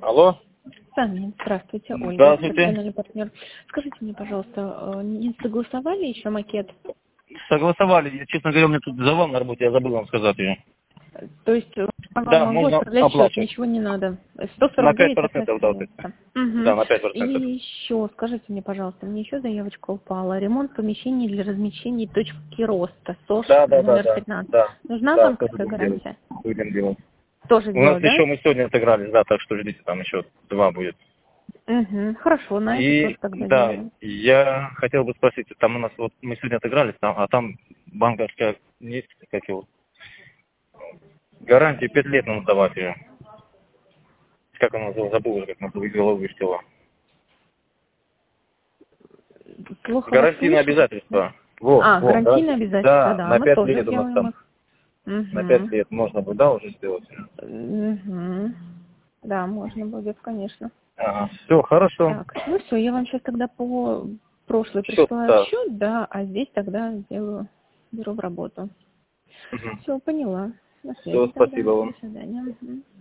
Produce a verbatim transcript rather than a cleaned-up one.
Алло. Сами, здравствуйте, Ольга. Здравствуйте. Профессиональный партнер. Скажите мне, пожалуйста, не согласовали еще макет? Согласовали. Я, честно говоря, у меня тут завал на работе, я забыл вам сказать ее. То есть Да, вам могу можно отправлять счет, оплачивать. ничего не надо. сто На сорок пять девять процентов, да, вот это. Угу. Да, на пять И процентов. еще, скажите мне, пожалуйста, мне еще заявочка упала. Ремонт помещений для размещения точки роста. СОЖ Да, да, да, номер да. пятнадцать. Да, Нужна да, вам тоже такая будем делать. гарантия? Будем делать. Тоже У нас сделать, да? еще мы сегодня отыгрались, да, так что ждите, там еще два будет. Угу. Хорошо, на это тоже И, тогда да, делаем. я хотел бы спросить, там у нас, вот мы сегодня отыгрались, там, а там банковская, есть, как его, гарантию пять лет надо давать ее. Как она называлась, забыл уже, как она из головы вылетела. Плохо вас Гарантийное слышу. обязательство. Во, А, во, гарантийные гарантийное. обязательства, Да, да, на мы пять тоже лет у нас делаем там. их. На пять Угу. лет можно будет, да, уже сделать? Угу. Да, можно будет, конечно. Ага, все, хорошо. Так, ну все, я вам сейчас тогда по прошлой Счет, присылаю да. счет, да, а здесь тогда делаю, беру в работу. Угу. Все, поняла. На Все, связи тогда. спасибо вам. До свидания. Мгм.